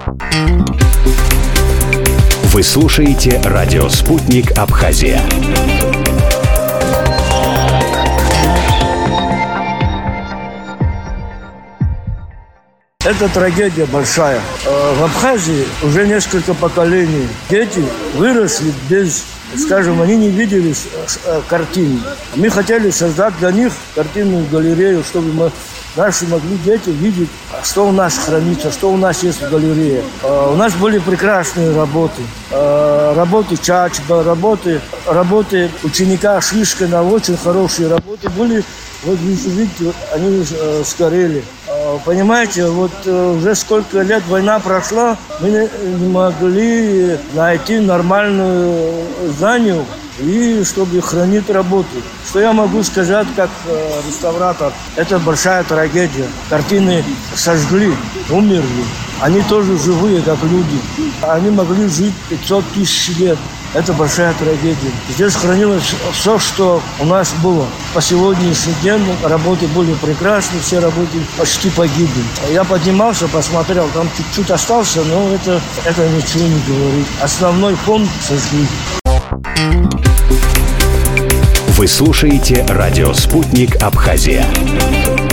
Вы слушаете радио «Спутник Абхазия». Это трагедия большая. В Абхазии уже несколько поколений дети выросли без, скажем, они не видели картин. Мы хотели создать для них картинную галерею, чтобы наши могли дети видеть, что у нас хранится, что у нас есть в галерее. У нас были прекрасные работы. Работы Чачба, работы ученика Шишкина, очень хорошие работы были. Вот видите, они сгорели. Понимаете, вот уже сколько лет война прошла, мы не могли найти нормальную здание, и чтобы хранить работу. Что я могу сказать как реставратор? Это большая трагедия. Картины сожгли, умерли. Они тоже живые, как люди. Они могли жить 500 тысяч лет. Это большая трагедия. Здесь хранилось все, что у нас было. По сегодняшний день работы были прекрасны, все работы почти погибли. Я поднимался, посмотрел, там чуть-чуть остался, но это ничего не говорит. Основной фонд сожгли. Вы слушаете радио «Спутник Абхазия».